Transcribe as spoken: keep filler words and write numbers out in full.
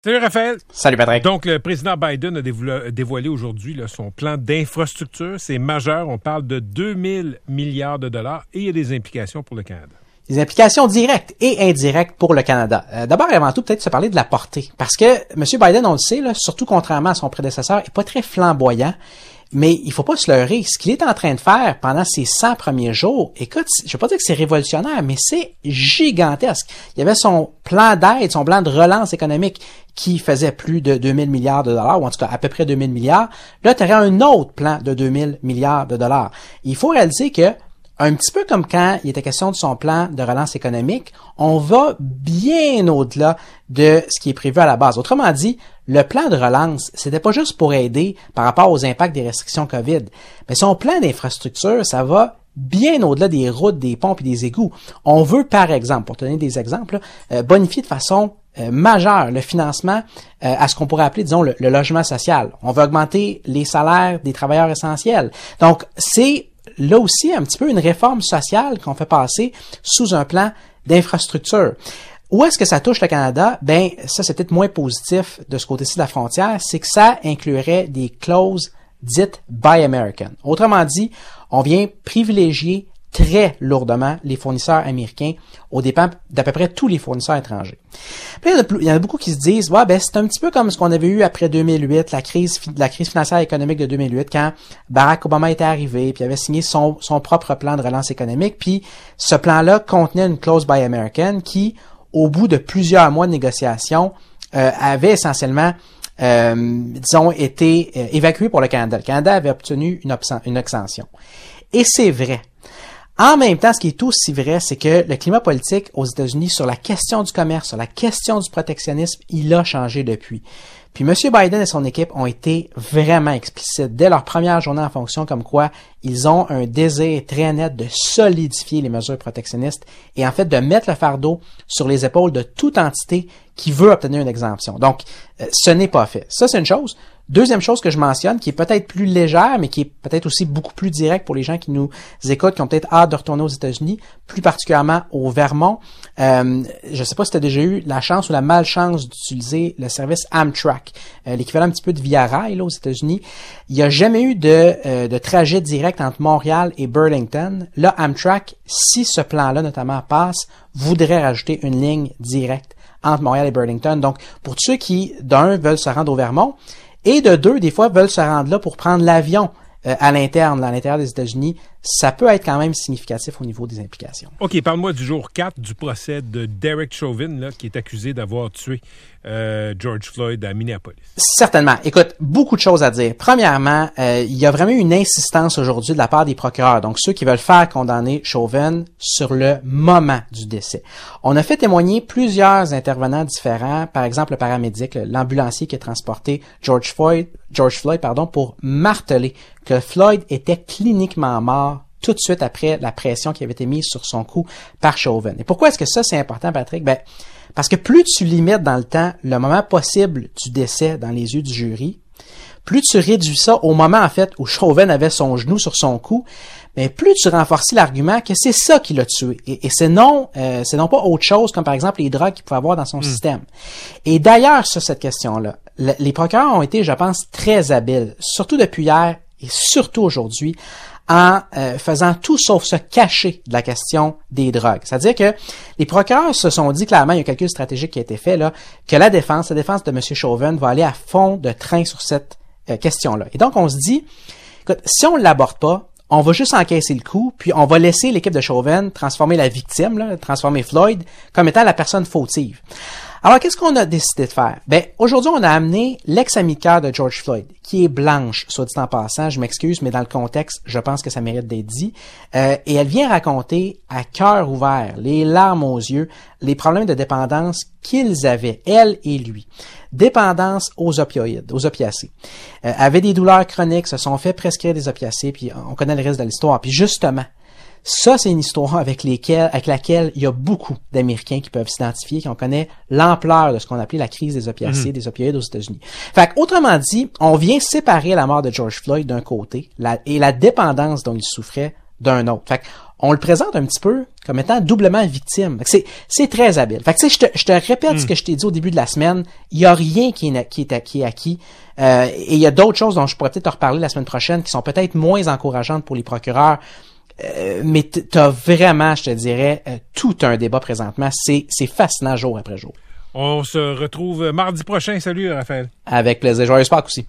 Salut Raphaël. Salut Patrick. Donc, le président Biden a dévoilé, dévoilé aujourd'hui là, son plan d'infrastructure. C'est majeur. On parle de deux mille milliards de dollars et il y a des implications pour le Canada. Des implications directes et indirectes pour le Canada. Euh, d'abord et avant tout, peut-être se parler de la portée. Parce que M. Biden, on le sait, là, surtout contrairement à son prédécesseur, n'est pas très flamboyant. Mais il faut pas se leurrer. Ce qu'il est en train de faire pendant ces cent premiers jours, écoute, je ne veux pas dire que c'est révolutionnaire, mais c'est gigantesque. Il y avait son plan d'aide, son plan de relance économique qui faisait plus de deux mille milliards de dollars, ou en tout cas à peu près deux mille milliards. Là, tu aurais un autre plan de deux mille milliards de dollars. Il faut réaliser que un petit peu comme quand il était question de son plan de relance économique, on va bien au-delà de ce qui est prévu à la base. Autrement dit, le plan de relance, c'était pas juste pour aider par rapport aux impacts des restrictions COVID, mais son plan d'infrastructure, ça va bien au-delà des routes, des ponts et des égouts. On veut, par exemple, pour te donner des exemples, euh, bonifier de façon euh, majeure le financement euh, à ce qu'on pourrait appeler, disons, le, le logement social. On veut augmenter les salaires des travailleurs essentiels. Donc, c'est là aussi un petit peu une réforme sociale qu'on fait passer sous un plan d'infrastructure. Où est-ce que ça touche le Canada? Ben, ça, c'est peut-être moins positif de ce côté-ci de la frontière, c'est que ça inclurait des clauses dites Buy American. Autrement dit, on vient privilégier très lourdement les fournisseurs américains aux dépens d'à peu près tous les fournisseurs étrangers. Puis, il y en a beaucoup qui se disent, ouais, ben, c'est un petit peu comme ce qu'on avait eu après deux mille huit, la crise, la crise financière et économique de deux mille huit, quand Barack Obama était arrivé, puis avait signé son, son propre plan de relance économique, puis ce plan-là contenait une clause Buy American qui, au bout de plusieurs mois de négociations, euh, avait essentiellement, euh, disons, été euh, évacué pour le Canada. Le Canada avait obtenu une, une extension. Et c'est vrai. En même temps, ce qui est aussi vrai, c'est que le climat politique aux États-Unis sur la question du commerce, sur la question du protectionnisme, il a changé depuis. Puis M. Biden et son équipe ont été vraiment explicites dès leur première journée en fonction, comme quoi ils ont un désir très net de solidifier les mesures protectionnistes et en fait de mettre le fardeau sur les épaules de toute entité qui veut obtenir une exemption. Donc, euh, ce n'est pas fait. Ça, c'est une chose. Deuxième chose que je mentionne, qui est peut-être plus légère, mais qui est peut-être aussi beaucoup plus directe pour les gens qui nous écoutent, qui ont peut-être hâte de retourner aux États-Unis, plus particulièrement au Vermont. Euh, je ne sais pas si tu as déjà eu la chance ou la malchance d'utiliser le service Amtrak, euh, l'équivalent un petit peu de Via Rail là, aux États-Unis. Il n'y a jamais eu de, euh, de trajet direct entre Montréal et Burlington. Là, Amtrak, si ce plan-là notamment passe, voudrait rajouter une ligne directe entre Montréal et Burlington. Donc, pour ceux qui, d'un, veulent se rendre au Vermont, et de deux, des fois, veulent se rendre là pour prendre l'avion euh, à l'interne, à l'intérieur des États-Unis, ça peut être quand même significatif au niveau des implications. OK, parle-moi du jour quatre du procès de Derek Chauvin, là, qui est accusé d'avoir tué euh, George Floyd à Minneapolis. Certainement. Écoute, beaucoup de choses à dire. Premièrement, euh, il y a vraiment eu une insistance aujourd'hui de la part des procureurs, donc ceux qui veulent faire condamner Chauvin sur le moment du décès. On a fait témoigner plusieurs intervenants différents, par exemple le paramédic, l'ambulancier qui a transporté George Floyd, George Floyd, pardon, pour marteler que Floyd était cliniquement mort tout de suite après la pression qui avait été mise sur son cou par Chauvin. Et pourquoi est-ce que ça, c'est important, Patrick? Ben, parce que plus tu limites dans le temps le moment possible du décès dans les yeux du jury, plus tu réduis ça au moment, en fait, où Chauvin avait son genou sur son cou, mais plus tu renforces l'argument que c'est ça qui l'a tué. Et, et c'est non, euh, c'est non pas autre chose, comme par exemple les drogues qu'il pouvait avoir dans son mmh. système. Et d'ailleurs, sur cette question-là, le, les procureurs ont été, je pense, très habiles, surtout depuis hier et surtout aujourd'hui, en euh, faisant tout sauf se cacher de la question des drogues. C'est-à-dire que les procureurs se sont dit clairement, il y a un calcul stratégique qui a été fait, là, que la défense, la défense de M. Chauvin va aller à fond de train sur cette euh, question-là. Et donc, on se dit, écoute, si on ne l'aborde pas, on va juste encaisser le coup, puis on va laisser l'équipe de Chauvin transformer la victime, là, transformer Floyd, comme étant la personne fautive. Alors, qu'est-ce qu'on a décidé de faire? Ben, aujourd'hui, on a amené l'ex-amie de cœur de George Floyd, qui est blanche, soit dit en passant, je m'excuse, mais dans le contexte, je pense que ça mérite d'être dit. Euh, et elle vient raconter à cœur ouvert, les larmes aux yeux, les problèmes de dépendance qu'ils avaient, elle et lui. Dépendance aux opioïdes, aux opiacés. Euh, avaient des douleurs chroniques, se sont fait prescrire des opiacés, puis on connaît le reste de l'histoire. Puis justement, ça, c'est une histoire avec, lesquelles, avec laquelle il y a beaucoup d'Américains qui peuvent s'identifier, qui on connaît l'ampleur de ce qu'on appelait la crise des opiacés, mmh. des opioïdes aux États-Unis. Fait qu'autrement dit, on vient séparer la mort de George Floyd d'un côté la, et la dépendance dont il souffrait d'un autre. Fait on le présente un petit peu comme étant doublement victime. Fait que c'est, c'est très habile. Fait que, tu sais, je te, je te répète mm. ce que je t'ai dit au début de la semaine. Il y a rien qui est, qui est, qui est acquis. Euh, et il y a d'autres choses dont je pourrais peut-être te reparler la semaine prochaine qui sont peut-être moins encourageantes pour les procureurs. Euh, mais t'as vraiment, je te dirais, euh, tout un débat présentement. C'est, c'est fascinant jour après jour. On se retrouve mardi prochain. Salut, Raphaël. Avec plaisir. Joyeux Pâques aussi.